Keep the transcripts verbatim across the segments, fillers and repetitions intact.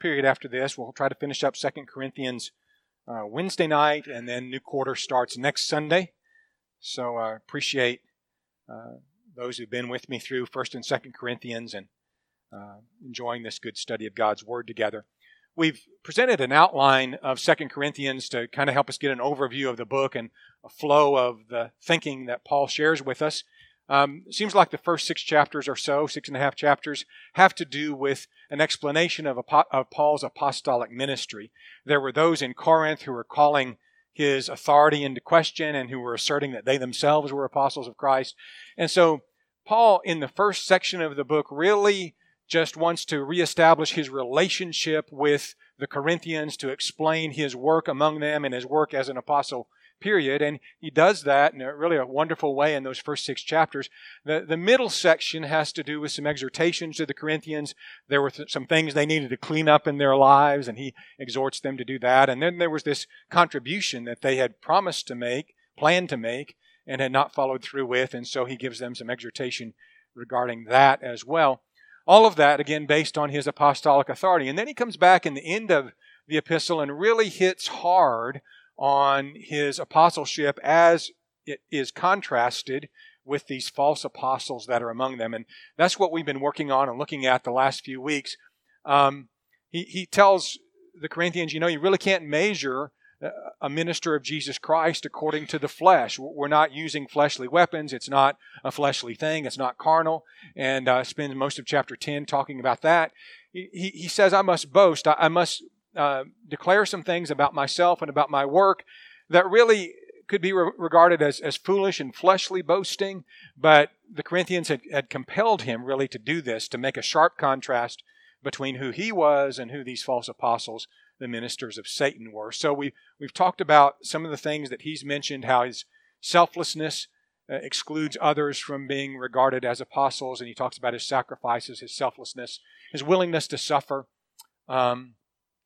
period after this. We'll try to finish up Second Corinthians uh, Wednesday night, and then new quarter starts next Sunday. So I uh, appreciate uh, those who've been with me through First and Second Corinthians and uh, enjoying this good study of God's Word together. We've presented an outline of Second Corinthians to kind of help us get an overview of the book and a flow of the thinking that Paul shares with us. Um, it seems like the first six chapters or so, six and a half chapters, have to do with an explanation of, of Paul's apostolic ministry. There were those in Corinth who were calling his authority into question and who were asserting that they themselves were apostles of Christ. And so Paul, in the first section of the book, really just wants to reestablish his relationship with the Corinthians, to explain his work among them and his work as an apostle, period. And he does that in a really a wonderful way in those first six chapters. The, the middle section has to do with some exhortations to the Corinthians. There were th- some things they needed to clean up in their lives, and he exhorts them to do that. And then there was this contribution that they had promised to make, planned to make, and had not followed through with. And so he gives them some exhortation regarding that as well. All of that, again, based on his apostolic authority. And then he comes back in the end of the epistle and really hits hard on his apostleship as it is contrasted with these false apostles that are among them. And that's what we've been working on and looking at the last few weeks. Um, he, he tells the Corinthians, you know, you really can't measure a minister of Jesus Christ according to the flesh. We're not using fleshly weapons. It's not a fleshly thing. It's not carnal. And uh, spends most of chapter ten talking about that. He, he says, I must boast. I, I must uh, declare some things about myself and about my work that really could be re- regarded as, as foolish and fleshly boasting. But the Corinthians had, had compelled him really to do this, to make a sharp contrast between who he was and who these false apostles, the ministers of Satan, were. So we, we've talked about some of the things that he's mentioned, how his selflessness uh, excludes others from being regarded as apostles, and he talks about his sacrifices, his selflessness, his willingness to suffer. Um,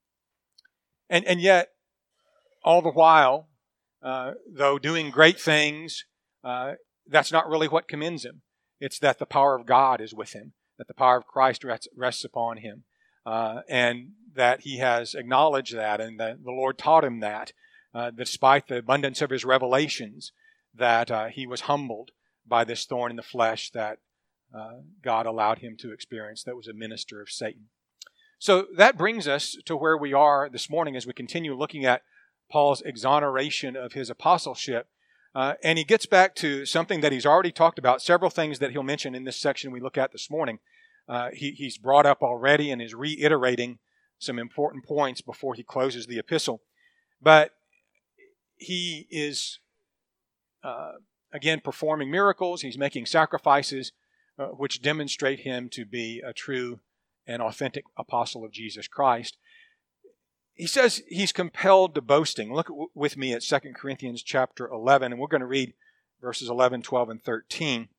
and, and yet, all the while, uh, though doing great things, uh, that's not really what commends him. It's that the power of God is with him, that the power of Christ rests, rests upon him. Uh, and that he has acknowledged that, and that the Lord taught him that, uh, despite the abundance of his revelations, that uh, he was humbled by this thorn in the flesh that uh, God allowed him to experience, that was a minister of Satan. So that brings us to where we are this morning as we continue looking at Paul's exoneration of his apostleship. Uh, and he gets back to something that he's already talked about, several things that he'll mention in this section we look at this morning. Uh, he, he's brought up already and is reiterating some important points before he closes the epistle. But he is, uh, again, performing miracles. He's making sacrifices uh, which demonstrate him to be a true and authentic apostle of Jesus Christ. He says he's compelled to boasting. Look w- with me at Second Corinthians chapter eleven, and we're going to read verses eleven, twelve, and thirteen.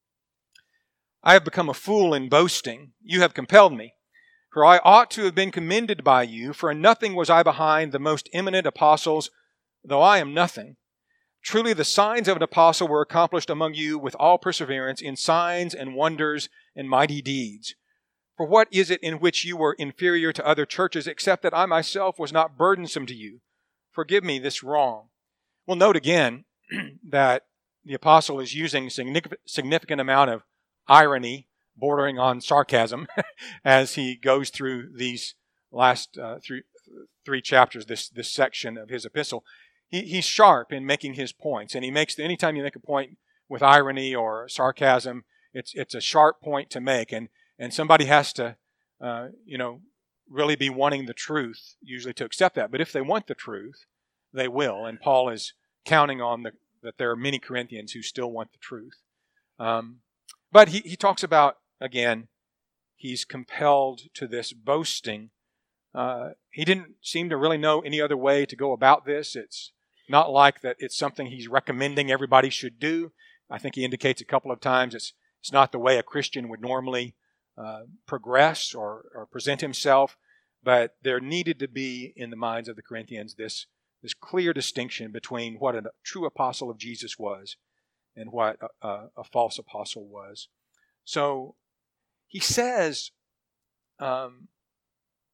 I have become a fool in boasting. You have compelled me. For I ought to have been commended by you, for in nothing was I behind the most eminent apostles, though I am nothing. Truly the signs of an apostle were accomplished among you with all perseverance in signs and wonders and mighty deeds. For what is it in which you were inferior to other churches, except that I myself was not burdensome to you? Forgive me this wrong. We'll note again that the apostle is using a significant amount of irony, bordering on sarcasm, as he goes through these last uh, three, three chapters, this, this section of his epistle. He, he's sharp in making his points, and he makes, anytime you make a point with irony or sarcasm, it's it's a sharp point to make, and, and somebody has to, uh, you know, really be wanting the truth, usually to accept that. But if they want the truth, they will, and Paul is counting on the, that there are many Corinthians who still want the truth. Um, But he, he talks about, again, he's compelled to this boasting. Uh, he didn't seem to really know any other way to go about this. It's not like that it's something he's recommending everybody should do. I think he indicates a couple of times it's it's not the way a Christian would normally uh, progress or, or present himself. But there needed to be, in the minds of the Corinthians, this, this clear distinction between what a true apostle of Jesus was and what a, a, a false apostle was. So he says, um,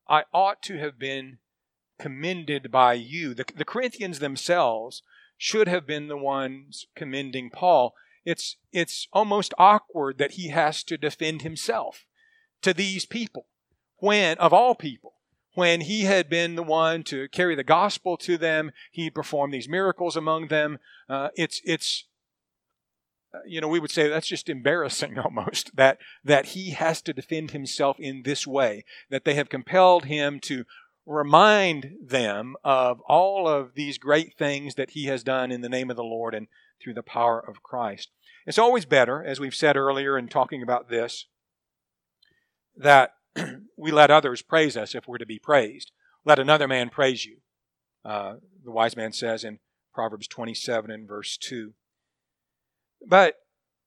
I ought to have been commended by you. The, the Corinthians themselves should have been the ones commending Paul. It's, it's almost awkward that he has to defend himself to these people, when, of all people, when he had been the one to carry the gospel to them, he performed these miracles among them. Uh, it's, it's, you know, we would say that's just embarrassing almost, that, that he has to defend himself in this way, that they have compelled him to remind them of all of these great things that he has done in the name of the Lord and through the power of Christ. It's always better, as we've said earlier in talking about this, that we let others praise us if we're to be praised. Let another man praise you, uh, the wise man says in Proverbs twenty-seven and verse two. But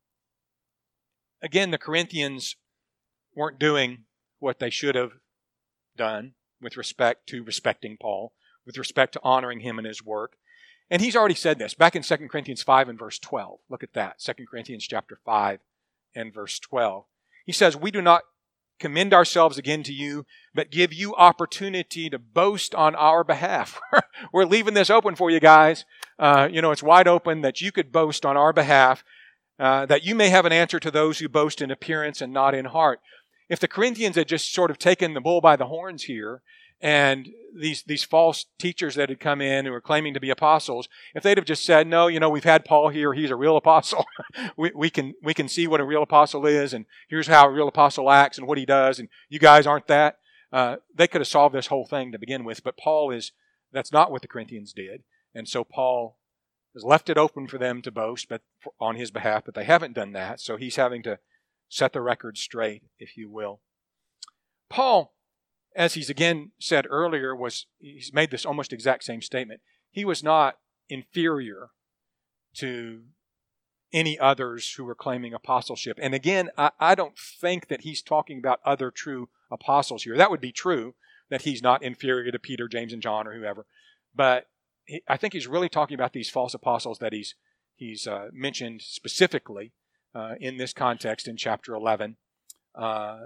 again, the Corinthians weren't doing what they should have done with respect to respecting Paul, with respect to honoring him and his work. And he's already said this back in Second Corinthians five and verse twelve. Look at that, Second Corinthians chapter five and verse twelve. He says, "We do not commend ourselves again to you, but give you opportunity to boast on our behalf." We're leaving this open for you guys. Uh, you know, it's wide open that you could boast on our behalf, uh, that you may have an answer to those who boast in appearance and not in heart. If the Corinthians had just sort of taken the bull by the horns here, and these these false teachers that had come in who were claiming to be apostles, if they'd have just said, no, you know, we've had Paul here, he's a real apostle. we, we can we can see what a real apostle is, and here's how a real apostle acts and what he does, and you guys aren't that. Uh, they could have solved this whole thing to begin with, but Paul is, that's not what the Corinthians did. And so Paul has left it open for them to boast but for, on his behalf, but they haven't done that, so he's having to set the record straight, if you will. Paul, as he's again said earlier, was he's made this almost exact same statement. He was not inferior to any others who were claiming apostleship. And again, I, I don't think that he's talking about other true apostles here. That would be true, that he's not inferior to Peter, James, and John, or whoever. But he, I think he's really talking about these false apostles that he's he's uh, mentioned specifically uh, in this context in chapter eleven. Uh,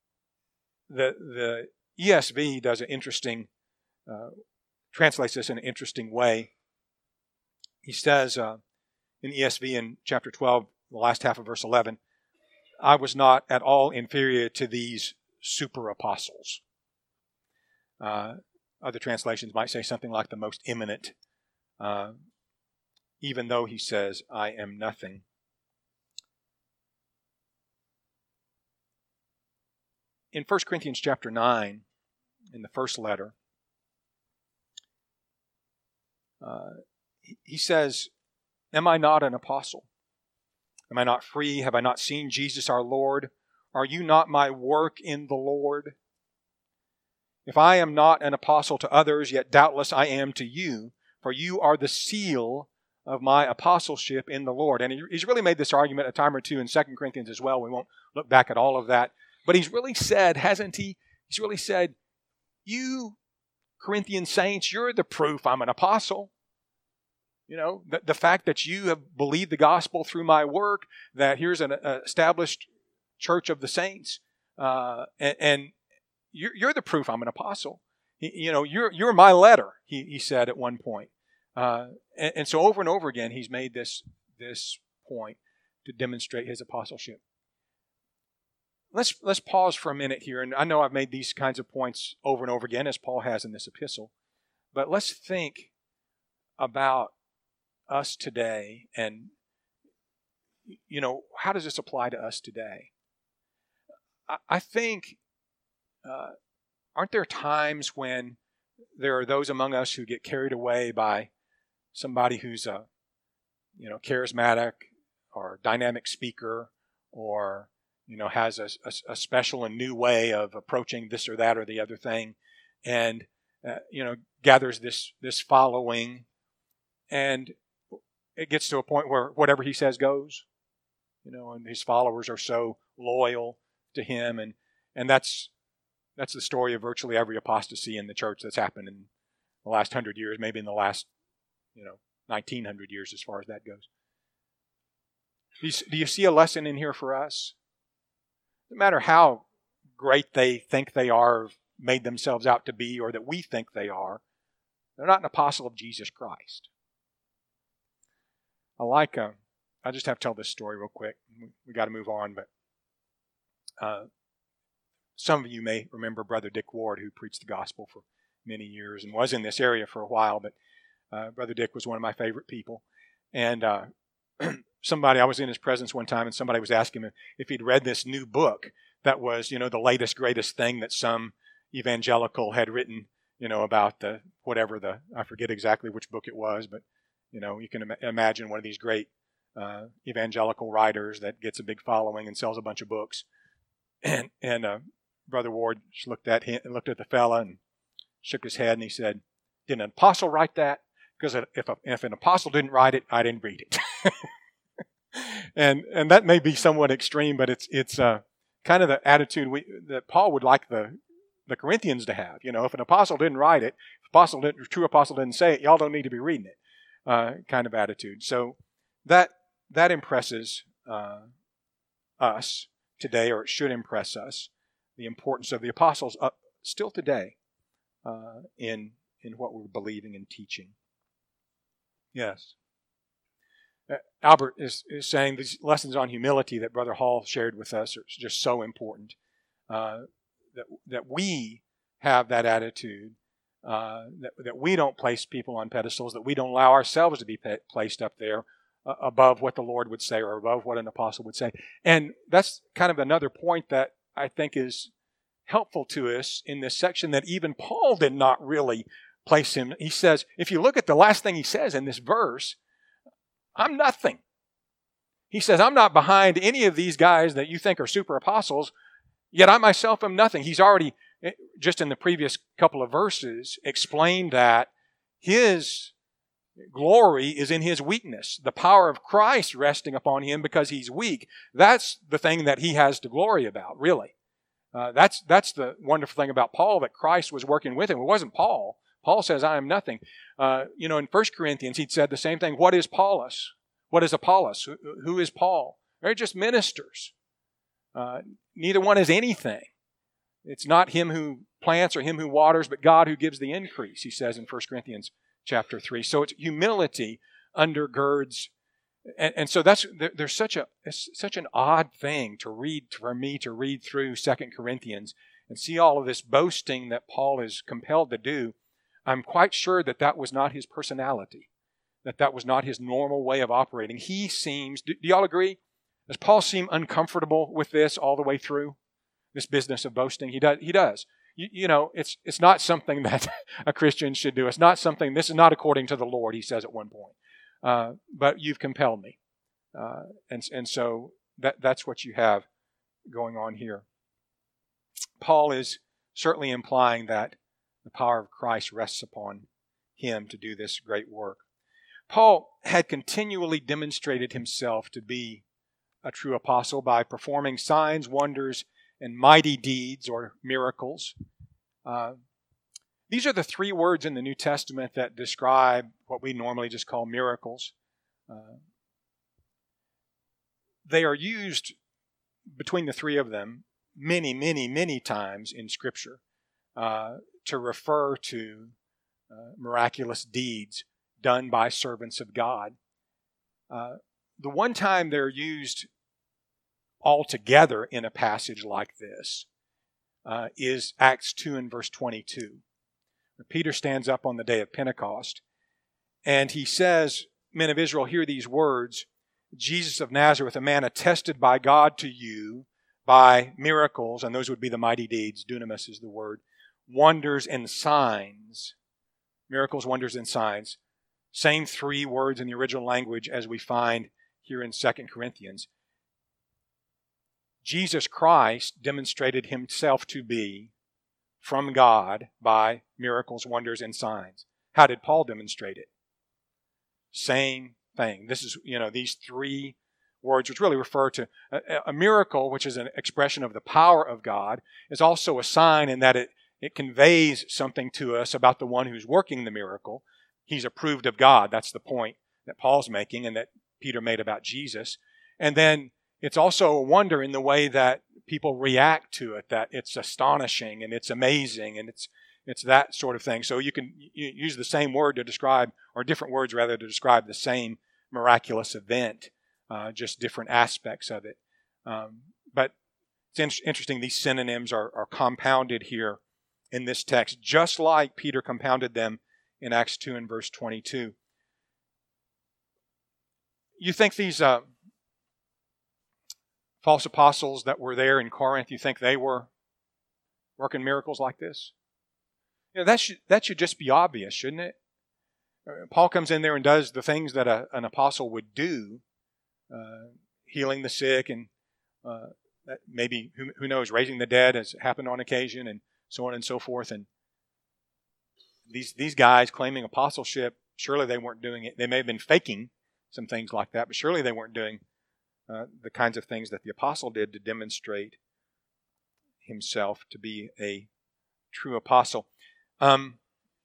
the the E S V does an interesting, uh, translates this in an interesting way. He says uh, in E S V in chapter twelve, the last half of verse eleven, "I was not at all inferior to these super apostles." Uh, other translations might say something like the most eminent, uh, even though he says, "I am nothing." In First Corinthians chapter nine, in the first letter, uh, he says, "Am I not an apostle? Am I not free? Have I not seen Jesus our Lord? Are you not my work in the Lord? If I am not an apostle to others, yet doubtless I am to you, for you are the seal of my apostleship in the Lord." And he's really made this argument a time or two in Second Corinthians as well. We won't look back at all of that. But he's really said, hasn't he? He's really said, you Corinthian saints, you're the proof I'm an apostle. You know, the, the fact that you have believed the gospel through my work, that here's an uh, established church of the saints, uh, and, and you're, you're the proof I'm an apostle. He, you know, you're you're my letter, he, he said at one point. Uh, and, and so over and over again, he's made this, this point to demonstrate his apostleship. Let's let's pause for a minute here, and I know I've made these kinds of points over and over again, as Paul has in this epistle, but let's think about us today, and you know, how does this apply to us today? I, I think, uh, aren't there times when there are those among us who get carried away by somebody who's a, you know, charismatic or dynamic speaker, or you know, has a, a, a special and new way of approaching this or that or the other thing, and uh, you know, gathers this this following, and it gets to a point where whatever he says goes, you know, and his followers are so loyal to him, and and that's that's the story of virtually every apostasy in the church that's happened in the last hundred years, maybe in the last, you know, nineteen hundred years as far as that goes. Do you, do you see a lesson in here for us? No matter how great they think they are made themselves out to be or that we think they are. They're not an apostle of Jesus Christ. I like, uh, I just have to tell this story real quick. We got to move on, but uh, some of you may remember Brother Dick Ward, who preached the gospel for many years and was in this area for a while, but uh, Brother Dick was one of my favorite people. And uh, somebody, I was in his presence one time, and somebody was asking him if he'd read this new book that was, you know, the latest, greatest thing that some evangelical had written, you know, about the, whatever the, I forget exactly which book it was, but, you know, you can Im- imagine one of these great uh, evangelical writers that gets a big following and sells a bunch of books. And, and uh, Brother Ward just looked at him, looked at the fella and shook his head, and he said, "Did an apostle write that? Because if, a, if an apostle didn't write it, I didn't read it." and and that may be somewhat extreme, but it's it's uh, kind of the attitude we, that Paul would like the the Corinthians to have. You know, if an apostle didn't write it, if apostle didn't, true apostle didn't say it, y'all don't need to be reading it. Uh, kind of attitude. So that that impresses uh, us today, or it should impress us, the importance of the apostles uh, still today uh, in in what we're believing and teaching. Yes. Uh, Albert is, is saying these lessons on humility that Brother Hall shared with us are just so important. Uh, that that we have that attitude, uh, that that we don't place people on pedestals, that we don't allow ourselves to be pe- placed up there uh, above what the Lord would say or above what an apostle would say. And that's kind of another point that I think is helpful to us in this section, that even Paul did not really place him. He says, if you look at the last thing he says in this verse, I'm nothing. He says, I'm not behind any of these guys that you think are super apostles, yet I myself am nothing. He's already, just in the previous couple of verses, explained that his glory is in his weakness. The power of Christ resting upon him because he's weak. That's the thing that he has to glory about, really. Uh, that's that's the wonderful thing about Paul, that Christ was working with him. It wasn't Paul. Paul says, I am nothing. Uh, you know, in First Corinthians, he'd said the same thing. What is Paulus? What is Apollos? Who, who is Paul? They're just ministers. Uh, neither one is anything. It's not him who plants or him who waters, but God who gives the increase, he says in First Corinthians chapter three. So it's humility undergirds. And, and so that's there, there's such a it's such an odd thing to read, for me to read through Second Corinthians and see all of this boasting that Paul is compelled to do. I'm quite sure that that was not his personality, that that was not his normal way of operating. He seems, do, do y'all agree? Does Paul seem uncomfortable with this all the way through, this business of boasting? He does. He does. You, you know, it's it's not something that a Christian should do. It's not something, this is not according to the Lord, he says at one point. Uh, but you've compelled me. Uh, and, and so that that's what you have going on here. Paul is certainly implying that the power of Christ rests upon him to do this great work. Paul had continually demonstrated himself to be a true apostle by performing signs, wonders, and mighty deeds or miracles. Uh, these are the three words in the New Testament that describe what we normally just call miracles. Uh, they are used between the three of them many, many, many times in Scripture uh, to refer to uh, miraculous deeds done by servants of God. Uh, the one time they're used all together in a passage like this uh, is Acts two and verse twenty-two. Where Peter stands up on the day of Pentecost and he says, "Men of Israel, hear these words. Jesus of Nazareth, a man attested by God to you by miracles," and those would be the mighty deeds, dunamis is the word, "wonders and signs." Miracles, wonders, and signs. Same three words in the original language as we find here in Second Corinthians. Jesus Christ demonstrated himself to be from God by miracles, wonders, and signs. How did Paul demonstrate it? Same thing. This is, you know, these three words, which really refer to a, a miracle, which is an expression of the power of God, is also a sign in that it, it conveys something to us about the one who's working the miracle. He's approved of God. That's the point that Paul's making and that Peter made about Jesus. And then it's also a wonder in the way that people react to it, that it's astonishing and it's amazing and it's it's that sort of thing. So you can use the same word to describe, or different words rather, to describe the same miraculous event, uh, just different aspects of it. Um, but it's in- interesting, these synonyms are, are compounded here in this text, just like Peter compounded them in Acts two and verse twenty-two. You think these uh, false apostles that were there in Corinth, you think they were working miracles like this? You know, that should that should just be obvious, shouldn't it? Uh, Paul comes in there and does the things that a, an apostle would do, uh, healing the sick and uh, maybe, who, who knows, raising the dead has happened on occasion, and so on and so forth. And these these guys claiming apostleship, surely they weren't doing it. They may have been faking some things like that, but surely they weren't doing uh, the kinds of things that the apostle did to demonstrate himself to be a true apostle. Um,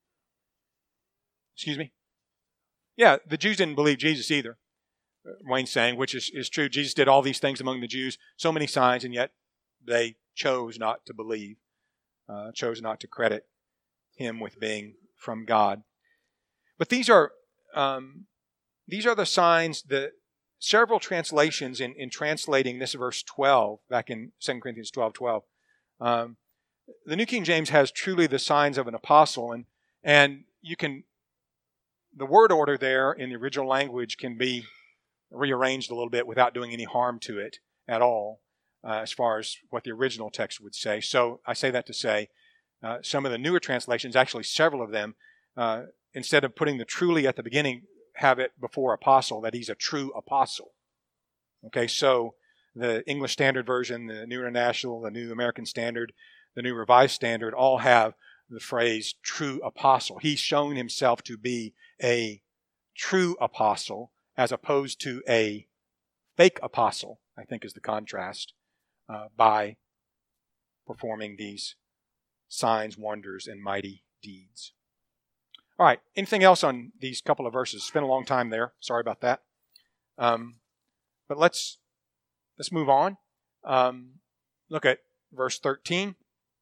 excuse me? Yeah, the Jews didn't believe Jesus either, Wayne's saying, which is, is true. Jesus did all these things among the Jews, so many signs, and yet they chose not to believe, uh, chose not to credit him with being from God. But these are um, these are the signs that several translations in, in translating this verse twelve, back in Second Corinthians twelve twelve, um, the New King James has truly the signs of an apostle, and and you can, the word order there in the original language can be rearranged a little bit without doing any harm to it at all, uh, as far as what the original text would say. So I say that to say, uh, some of the newer translations, actually several of them, uh, instead of putting the truly at the beginning, have it before apostle, that he's a true apostle. Okay, so the English Standard Version, the New International, the New American Standard, the New Revised Standard all have the phrase true apostle. He's shown himself to be a true apostle as opposed to a fake apostle, I think is the contrast, uh, by performing these signs, wonders, and mighty deeds. All right, anything else on these couple of verses? It's been a long time there. Sorry about that. Um, but let's let's move on. Um, look at verse thirteen.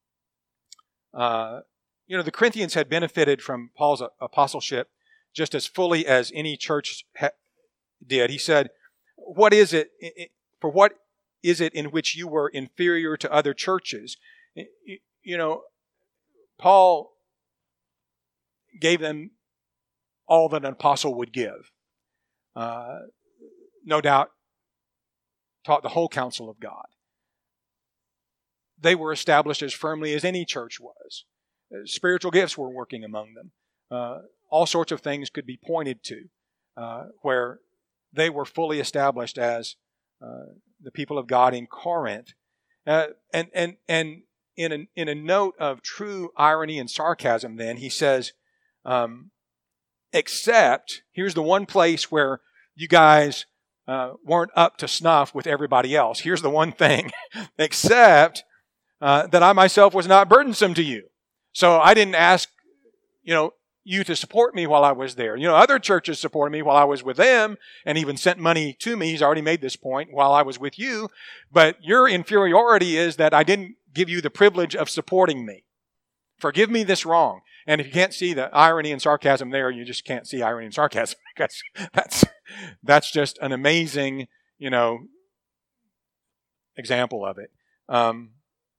Uh, you know, the Corinthians had benefited from Paul's apostleship just as fully as any church ha- did. He said, "What is it? For what is it in which you were inferior to other churches?" You know, Paul gave them all that an apostle would give. Uh, no doubt taught the whole counsel of God. They were established as firmly as any church was. Spiritual gifts were working among them. Uh, all sorts of things could be pointed to uh, where they were fully established as uh, the people of God in Corinth. Uh, and and and in a, in a note of true irony and sarcasm, then, he says, um, except, here's the one place where you guys uh, weren't up to snuff with everybody else. Here's the one thing, except uh, that I myself was not burdensome to you. So I didn't ask, you know, you to support me while I was there. You know, other churches supported me while I was with them and even sent money to me. He's already made this point while I was with you. But your inferiority is that I didn't give you the privilege of supporting me. Forgive me this wrong. And if you can't see the irony and sarcasm there, you just can't see irony and sarcasm. That's, that's, that's just an amazing, you know, example of it. Um,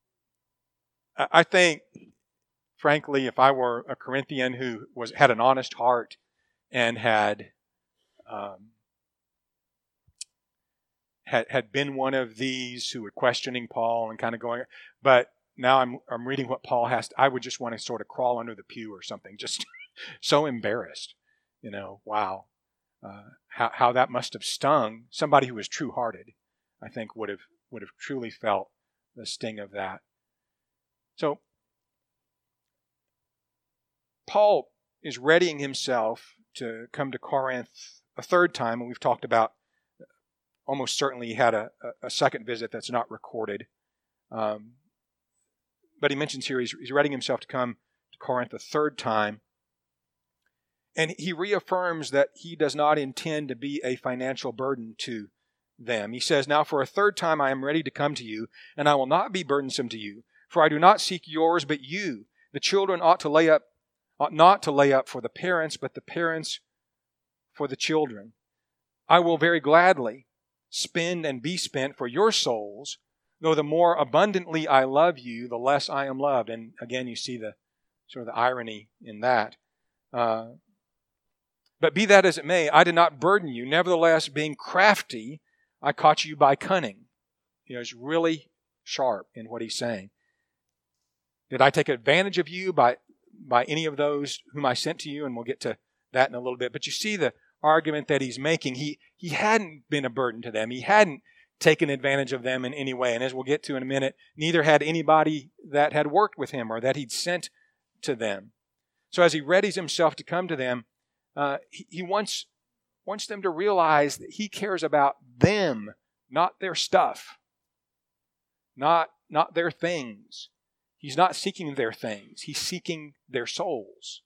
I think, frankly, if I were a Corinthian who was had an honest heart and had um, had had been one of these who were questioning Paul and kind of going, but now I'm I'm reading what Paul has to, I would just want to sort of crawl under the pew or something, just so embarrassed, you know. Wow, uh, how how that must have stung somebody who was true-hearted. I think would have would have truly felt the sting of that. So Paul is readying himself to come to Corinth a third time, and we've talked about almost certainly he had a, a second visit that's not recorded. Um, but he mentions here he's, he's readying himself to come to Corinth a third time. And he reaffirms that he does not intend to be a financial burden to them. He says, "Now for a third time I am ready to come to you, and I will not be burdensome to you, for I do not seek yours, but you. The children ought to lay up, ought not to lay up for the parents, but the parents for the children. I will very gladly spend and be spent for your souls, though the more abundantly I love you, the less I am loved." And again, you see the sort of the irony in that. Uh, But be that as it may, I did not burden you. Nevertheless, being crafty, I caught you by cunning. You know, it's really sharp in what he's saying. Did I take advantage of you by, by any of those whom I sent to you? And we'll get to that in a little bit. But you see the argument that he's making. He, he hadn't been a burden to them. He hadn't taken advantage of them in any way. And as we'll get to in a minute, neither had anybody that had worked with him or that he'd sent to them. So as he readies himself to come to them, Uh, he, he wants, wants them to realize that he cares about them, not their stuff, not, not their things. He's not seeking their things. He's seeking their souls.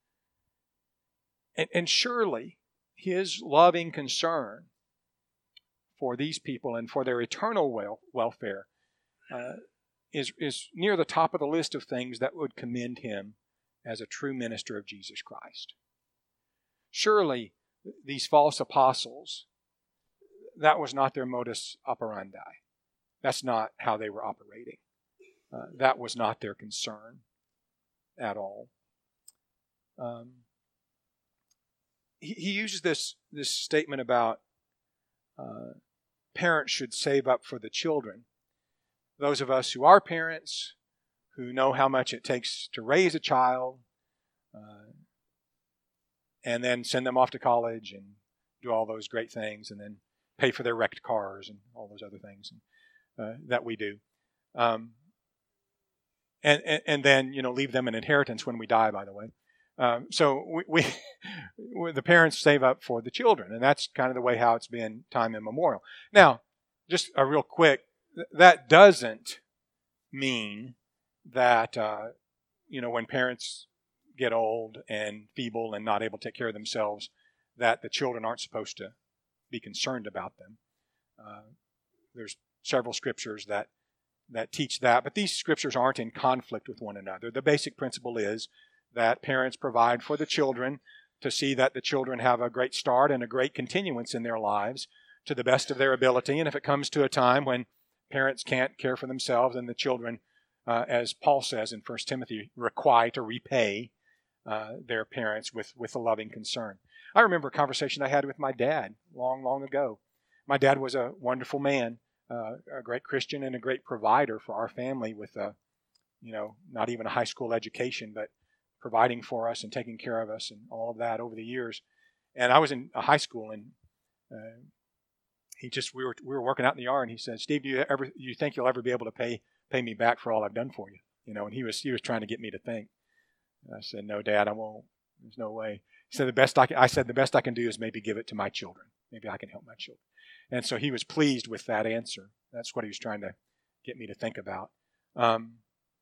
And, and surely his loving concern for these people and for their eternal wel- welfare uh, is, is near the top of the list of things that would commend him as a true minister of Jesus Christ. Surely these false apostles, that was not their modus operandi. That's not how they were operating. Uh, that was not their concern at all. Um, he, he uses this, this statement about uh, parents should save up for the children. Those of us who are parents, who know how much it takes to raise a child, uh, and then send them off to college and do all those great things, and then pay for their wrecked cars and all those other things uh, that we do. Um, and, and and then, you know, leave them an inheritance when we die, by the way. Um, so we, we the parents save up for the children, and that's kind of the way how it's been time immemorial. Now, just a real quick, that doesn't mean that, uh, you know, when parents get old and feeble and not able to take care of themselves, that the children aren't supposed to be concerned about them. Uh, there's several scriptures that that teach that, but these scriptures aren't in conflict with one another. The basic principle is that parents provide for the children to see that the children have a great start and a great continuance in their lives to the best of their ability. And if it comes to a time when parents can't care for themselves, then the children, uh, as Paul says in First Timothy, require to repay Uh, their parents with, with a loving concern. I remember a conversation I had with my dad long, long ago. My dad was a wonderful man, uh, a great Christian and a great provider for our family with, a, you know, not even a high school education, but providing for us and taking care of us and all of that over the years. And I was in a high school, and uh, he just we were we were working out in the yard, and he said, "Steve, do you ever you think you'll ever be able to pay pay me back for all I've done for you?" You know, and he was he was trying to get me to think. I said, "No, Dad, I won't. There's no way." He said, "The best I can, I said, the best I can do is maybe give it to my children. Maybe I can help my children." And so he was pleased with that answer. That's what he was trying to get me to think about. Um,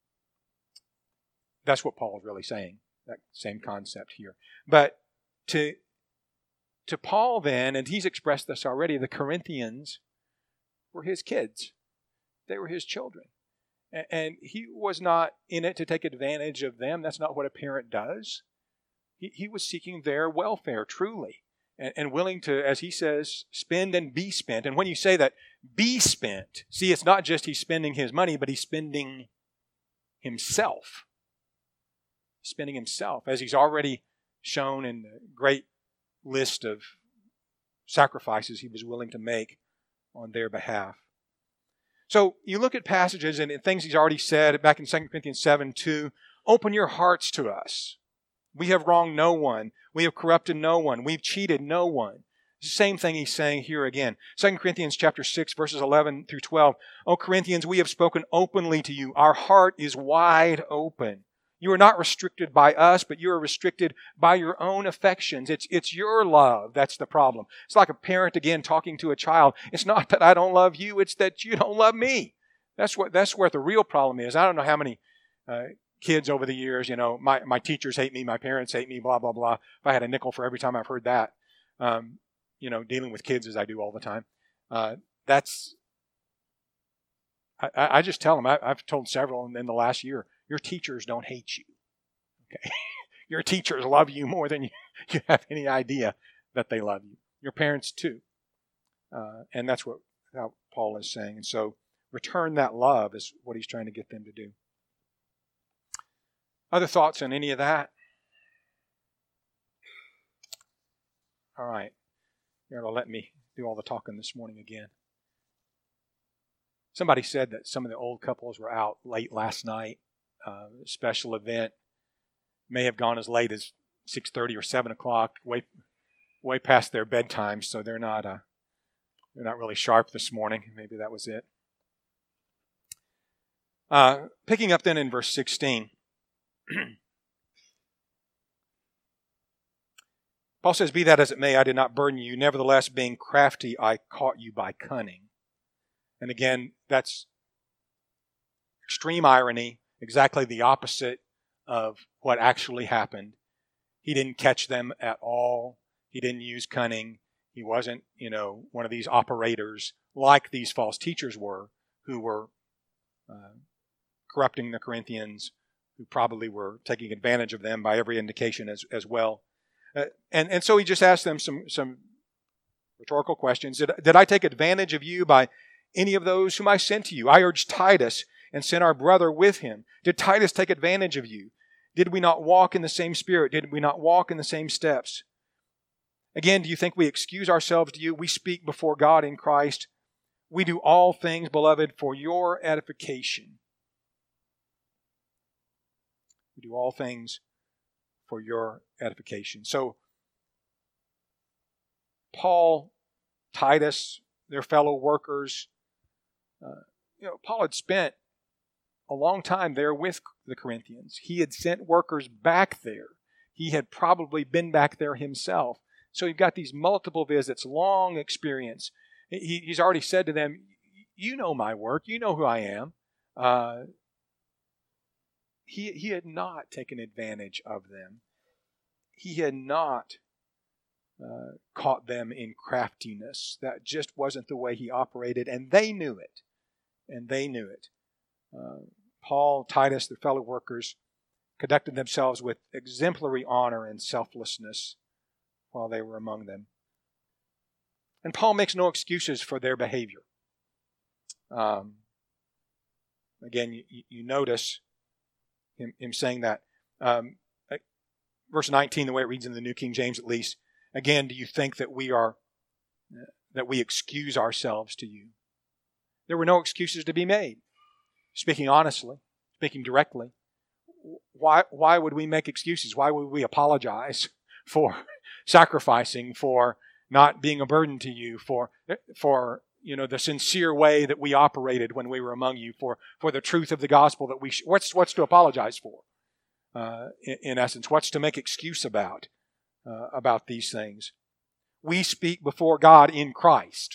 that's what Paul is really saying, that same concept here. But to, to Paul then, and he's expressed this already, the Corinthians were his kids. They were his children. And he was not in it to take advantage of them. That's not what a parent does. He, he was seeking their welfare, truly, and, and willing to, as he says, spend and be spent. And when you say that, be spent, see, it's not just he's spending his money, but he's spending himself. Spending himself, as he's already shown in the great list of sacrifices he was willing to make on their behalf. So you look at passages and things he's already said back in Second Corinthians seven two, open your hearts to us. We have wronged no one. We have corrupted no one. We've cheated no one. The same thing he's saying here again. Second Corinthians chapter six, verses eleven through twelve. O Corinthians, we have spoken openly to you. Our heart is wide open. You are not restricted by us, but you are restricted by your own affections. It's, it's your love that's the problem. It's like a parent, again, talking to a child. It's not that I don't love you, it's that you don't love me. That's what, that's where the real problem is. I don't know how many uh, kids over the years, you know, my, my teachers hate me, my parents hate me, blah, blah, blah. If I had a nickel for every time I've heard that, um, you know, dealing with kids as I do all the time. Uh, that's, I, I just tell them, I, I've told several in the last year, your teachers don't hate you. Okay, your teachers love you more than you, you have any idea that they love you. Your parents too. Uh, and that's what how Paul is saying. And so return that love is what he's trying to get them to do. Other thoughts on any of that? All right. You're going to let me do all the talking this morning again. Somebody said that some of the old couples were out late last night. Uh, a special event may have gone as late as six thirty or seven o'clock, way way past their bedtime, so they're not uh, they're not really sharp this morning. Maybe that was it. Uh, picking up then in verse sixteen. Paul says, "Be that as it may, I did not burden you. Nevertheless, being crafty, I caught you by cunning." And again, that's extreme irony, exactly the opposite of what actually happened. He didn't catch them at all. He didn't use cunning. He wasn't, you know, one of these operators like these false teachers were, who were uh, corrupting the Corinthians, who probably were taking advantage of them by every indication as, as well. Uh, and, and so he just asked them some, some rhetorical questions. Did, did I take advantage of you by any of those whom I sent to you? I urged Titus and sent our brother with him. Did Titus take advantage of you? Did we not walk in the same spirit? Did we not walk in the same steps? Again, do you think we excuse ourselves to you? We speak before God in Christ. We do all things, beloved, for your edification. We do all things for your edification. So, Paul, Titus, their fellow workers, uh, you know, Paul had spent a long time there with the Corinthians. He had sent workers back there. He had probably been back there himself. So you've got these multiple visits, long experience. He, he's already said to them, you know my work. You know who I am. Uh, he, he had not taken advantage of them. He had not uh, caught them in craftiness. That just wasn't the way he operated, and they knew it. And they knew it. Uh, Paul, Titus, their fellow workers, conducted themselves with exemplary honor and selflessness while they were among them. And Paul makes no excuses for their behavior. Um, again, you, you notice him, him saying that. Um, verse nineteen, the way it reads in the New King James at least, again, do you think that we are, that we excuse ourselves to you? There were no excuses to be made. Speaking honestly, speaking directly, why why would we make excuses? Why would we apologize for sacrificing, for not being a burden to you, for for you know the sincere way that we operated when we were among you, for for the truth of the gospel that we sh- what's what's to apologize for? Uh, in, in essence, what's to make excuse about uh, about these things? We speak before God in Christ,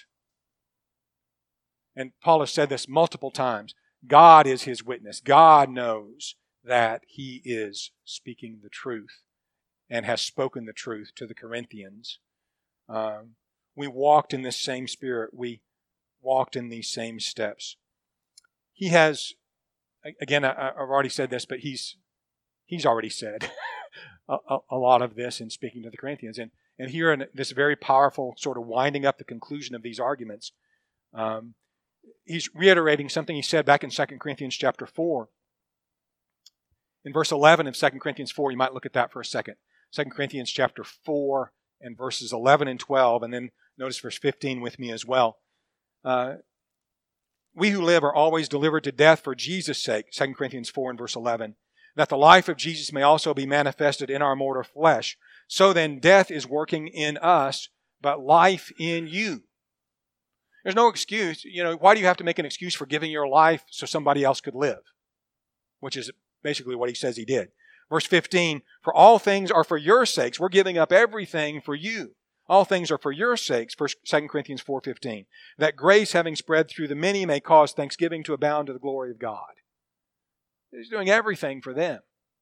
and Paul has said this multiple times. God is his witness. God knows that he is speaking the truth and has spoken the truth to the Corinthians. Um, we walked in this same spirit. We walked in these same steps. He has, again, I, I've already said this, but he's he's already said a, a lot of this in speaking to the Corinthians. And, and here in this very powerful sort of winding up the conclusion of these arguments, um, he's reiterating something he said back in Second Corinthians chapter four. In verse eleven of Second Corinthians four, you might look at that for a second. Second Corinthians chapter four and verses eleven and twelve, and then notice verse fifteen with me as well. Uh, we who live are always delivered to death for Jesus' sake, Second Corinthians four and verse eleven, that the life of Jesus may also be manifested in our mortal flesh. So then death is working in us, but life in you. There's no excuse. You know, why do you have to make an excuse for giving your life so somebody else could live? Which is basically what he says he did. Verse fifteen, for all things are for your sakes. We're giving up everything for you. All things are for your sakes, Second Corinthians four fifteen. That grace having spread through the many may cause thanksgiving to abound to the glory of God. He's doing everything for them.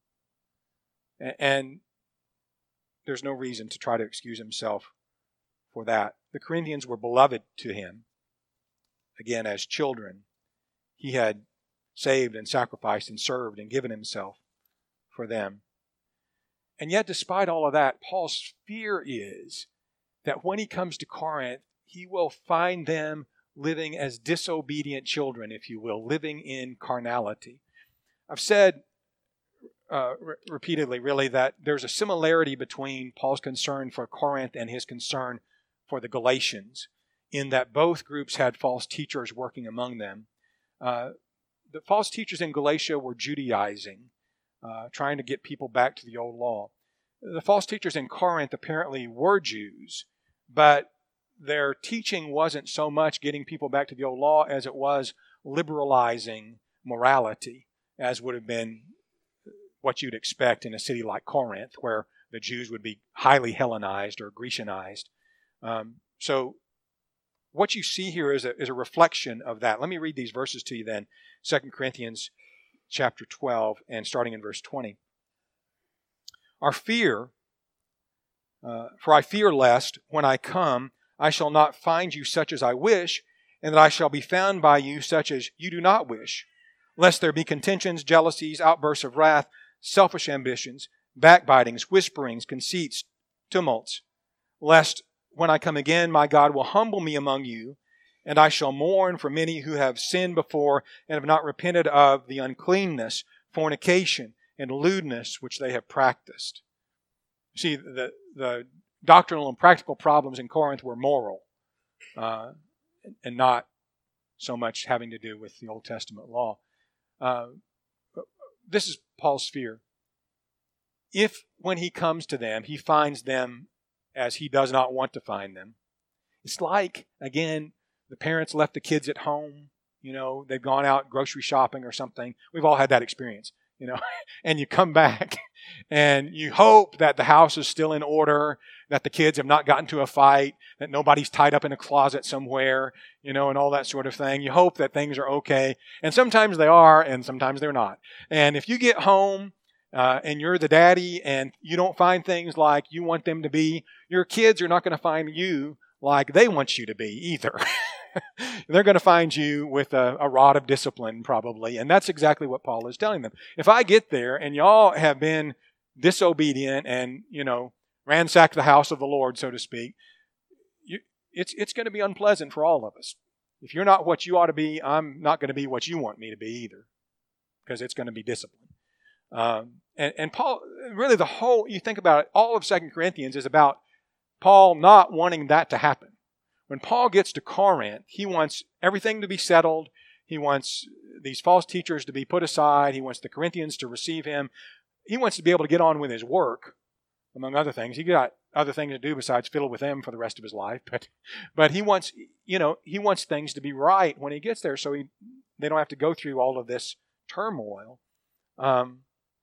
And there's no reason to try to excuse himself for that. The Corinthians were beloved to him. again, as children, he had saved and sacrificed and served and given himself for them. And yet, despite all of that, Paul's fear is that when he comes to Corinth, he will find them living as disobedient children, if you will, living in carnality. I've said uh, re- repeatedly, really, that there's a similarity between Paul's concern for Corinth and his concern for the Galatians, in that both groups had false teachers working among them. Uh, the false teachers in Galatia were Judaizing, uh, trying to get people back to the old law. The false teachers in Corinth apparently were Jews, but their teaching wasn't so much getting people back to the old law as it was liberalizing morality, as would have been what you'd expect in a city like Corinth, where the Jews would be highly Hellenized or Grecianized. Um, so what you see here is a, is a reflection of that. Let me read these verses to you then. Second Corinthians chapter twelve and starting in verse twenty. Our fear, uh, for I fear lest, when I come, I shall not find you such as I wish, and that I shall be found by you such as you do not wish, lest there be contentions, jealousies, outbursts of wrath, selfish ambitions, backbitings, whisperings, conceits, tumults, lest when I come again, my God will humble me among you, and I shall mourn for many who have sinned before and have not repented of the uncleanness, fornication, and lewdness which they have practiced. See, the, the doctrinal and practical problems in Corinth were moral, uh, and not so much having to do with the Old Testament law. Uh, this is Paul's fear. If, when he comes to them, he finds them as he does not want to find them, it's like, again, the parents left the kids at home. You know, they've gone out grocery shopping or something. We've all had that experience, you know, and you come back and you hope that the house is still in order, that the kids have not gotten to a fight, that nobody's tied up in a closet somewhere, you know, and all that sort of thing. You hope that things are okay. And sometimes they are, and sometimes they're not. And if you get home uh, and you're the daddy and you don't find things like you want them to be, your kids are not going to find you like they want you to be either. They're going to find you with a, a rod of discipline, probably. And that's exactly what Paul is telling them. If I get there and y'all have been disobedient and, you know, ransacked the house of the Lord, so to speak, you, it's, it's going to be unpleasant for all of us. If you're not what you ought to be, I'm not going to be what you want me to be either, because it's going to be discipline. Um, and, and Paul, really the whole, you think about it, all of Second Corinthians is about Paul not wanting that to happen. When Paul gets to Corinth, he wants everything to be settled. He wants these false teachers to be put aside. He wants the Corinthians to receive him. He wants to be able to get on with his work, among other things. He got other things to do besides fiddle with them for the rest of his life. But, but he wants, you know, he wants things to be right when he gets there, so he they don't have to go through all of this turmoil. Um,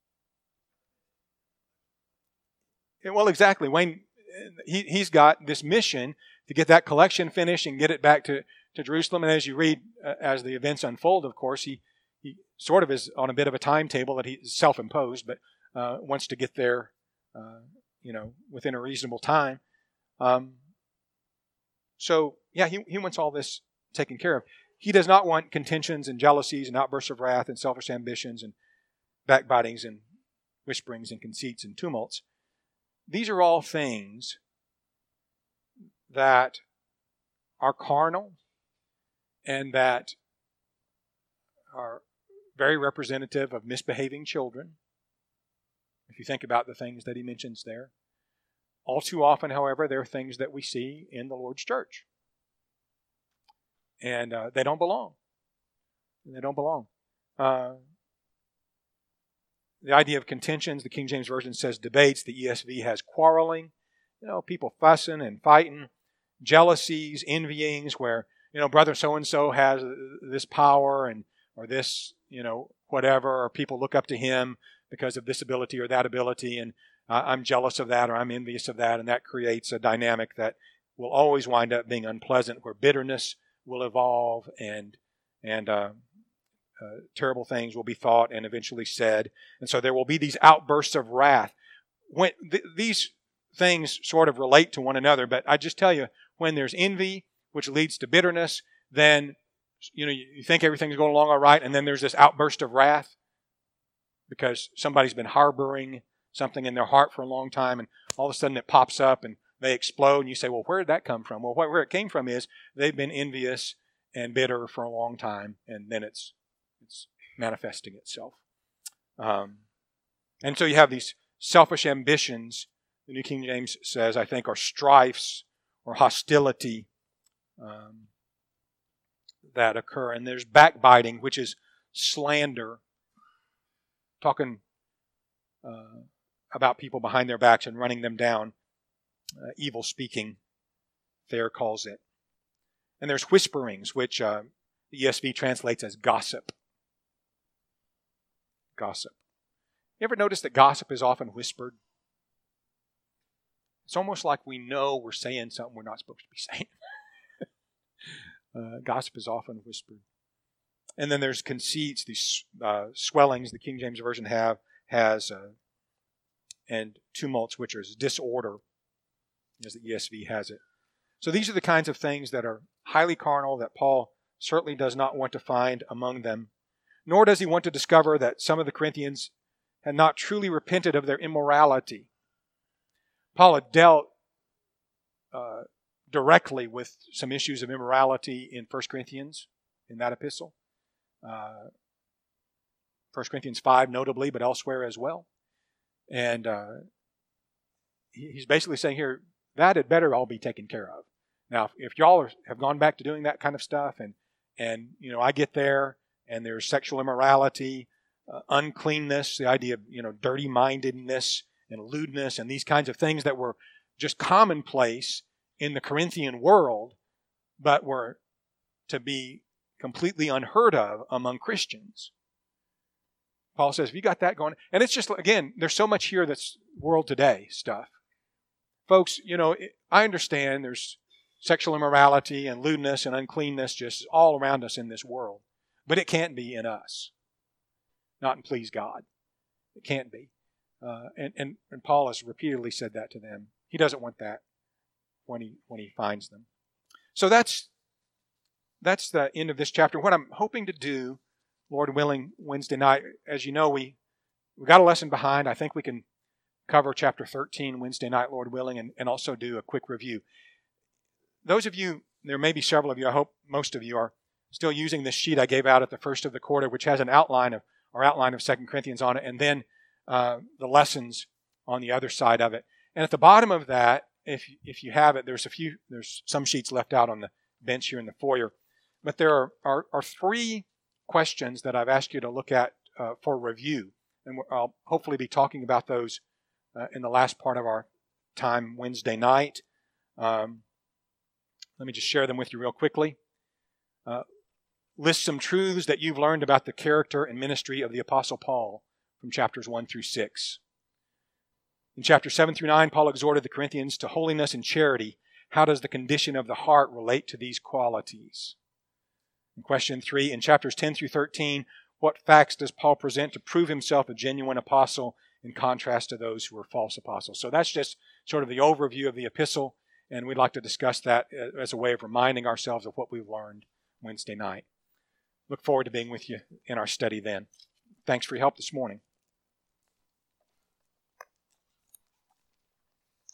well, exactly. Wayne, he he's got this mission to get that collection finished and get it back to, to Jerusalem. And as you read, uh, as the events unfold, of course, he, he sort of is on a bit of a timetable that he's self-imposed, but uh, wants to get there, uh, you know, within a reasonable time. Um, so, yeah, he, he wants all this taken care of. He does not want contentions and jealousies and outbursts of wrath and selfish ambitions and backbitings and whisperings and conceits and tumults. These are all things that are carnal and that are very representative of misbehaving children, if you think about the things that he mentions there. All too often, however, there are things that we see in the Lord's church. And uh, they don't belong. They don't belong. Uh, the idea of contentions, the King James Version says debates. The E S V has quarreling. You know, people fussing and fighting. Jealousies, envyings, where, you know, brother so-and-so has this power and or this, you know, whatever, or people look up to him because of this ability or that ability, and uh, I'm jealous of that or I'm envious of that, and that creates a dynamic that will always wind up being unpleasant, where bitterness will evolve and and uh, uh, terrible things will be thought and eventually said. And so there will be these outbursts of wrath. When th- these things sort of relate to one another, but I just tell you, when there's envy, which leads to bitterness, then you know, you think everything's going along all right, and then there's this outburst of wrath because somebody's been harboring something in their heart for a long time, and all of a sudden it pops up and they explode, and you say, well, where did that come from? Well, where it came from is they've been envious and bitter for a long time, and then it's it's manifesting itself. Um, and so you have these selfish ambitions, the New King James says, I think, are strifes or hostility um, that occur. And there's backbiting, which is slander, talking uh, about people behind their backs and running them down. Uh, evil speaking, Thayer calls it. And there's whisperings, which uh, the E S V translates as gossip. Gossip. You ever notice that gossip is often whispered? It's almost like we know we're saying something we're not supposed to be saying. uh, gossip is often whispered. And then there's conceits, these uh, swellings the King James Version have has, uh, and tumults, which is disorder, as the E S V has it. So these are the kinds of things that are highly carnal that Paul certainly does not want to find among them, nor does he want to discover that some of the Corinthians had not truly repented of their immorality. Paul had dealt uh, directly with some issues of immorality in First Corinthians, in that epistle. Uh, First Corinthians five notably, but elsewhere as well. And uh, he's basically saying here, that had better all be taken care of. Now, if y'all are, have gone back to doing that kind of stuff, and and you know, I get there, and there's sexual immorality, uh, uncleanness, the idea of you know, dirty-mindedness and lewdness, and these kinds of things that were just commonplace in the Corinthian world, but were to be completely unheard of among Christians. Paul says, "Have you got that going?" And it's just again, there's so much here that's world today stuff. Folks, you know, I understand there's sexual immorality and lewdness and uncleanness just all around us in this world. But it can't be in us. Not in please God. It can't be. Uh, and, and, and Paul has repeatedly said that to them. He doesn't want that when he when he finds them. So that's that's the end of this chapter. What I'm hoping to do, Lord willing, Wednesday night, as you know, we, we got a lesson behind. I think we can cover chapter thirteen Wednesday night, Lord willing, and, and also do a quick review. Those of you, there may be several of you, I hope most of you are still using this sheet I gave out at the first of the quarter, which has an outline of, or outline of Second Corinthians on it, and then uh, the lessons on the other side of it. And at the bottom of that, if if you have it, there's a few, there's some sheets left out on the bench here in the foyer, but there are are, are three questions that I've asked you to look at uh, for review, and I'll hopefully be talking about those uh, in the last part of our time Wednesday night. Um, let me just share them with you real quickly. Uh, list some truths that you've learned about the character and ministry of the Apostle Paul from chapters one through six. In chapters seven through nine, Paul exhorted the Corinthians to holiness and charity. How does the condition of the heart relate to these qualities? In question three, in chapters ten through thirteen, what facts does Paul present to prove himself a genuine apostle in contrast to those who are false apostles? So that's just sort of the overview of the epistle, and we'd like to discuss that as a way of reminding ourselves of what we've learned Wednesday night. Look forward to being with you in our study then. Thanks for your help this morning.